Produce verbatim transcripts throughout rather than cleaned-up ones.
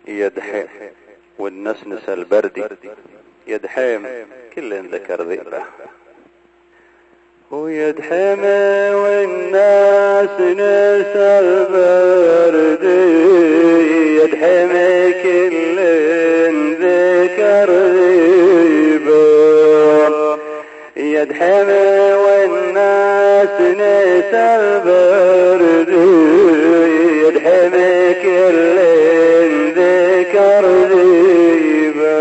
يدحم والنسنس البردي يدحم كل ذكر ذئبه ويدحم والناس نس البردي يدحم كل ذكر ذئبه يدحم والناس نس البردي يدحم كل ذكر ذئبه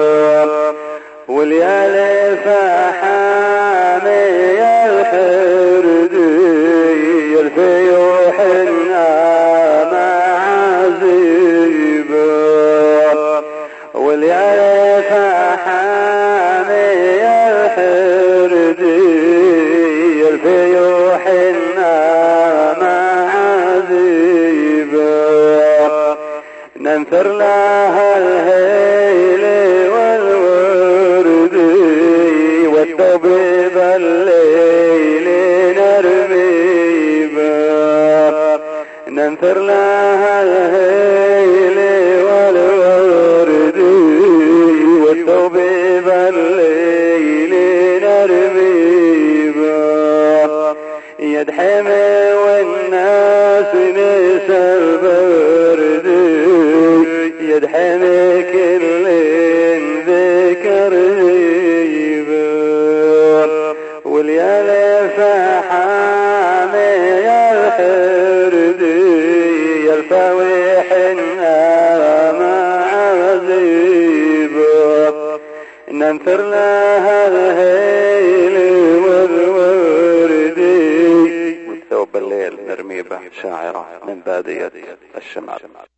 واليالي فحامي الحردي الفيوح مع زيبه واليالي فحامي الحردي الفيوح مع زيبه ننثر لها الهيل والوردي والطبيب الليل نرمي به ننثر لها الهيل والوردي والطبيب الليل نرمي به يدحم والناس نس البردي يدحم كل ذكر ذئبه واليالي فحامي الحردي الفويح مع زيبه ننثر لها الهيل والوردي والثوب الليل نرمي به شاعرة من بادية الشمال.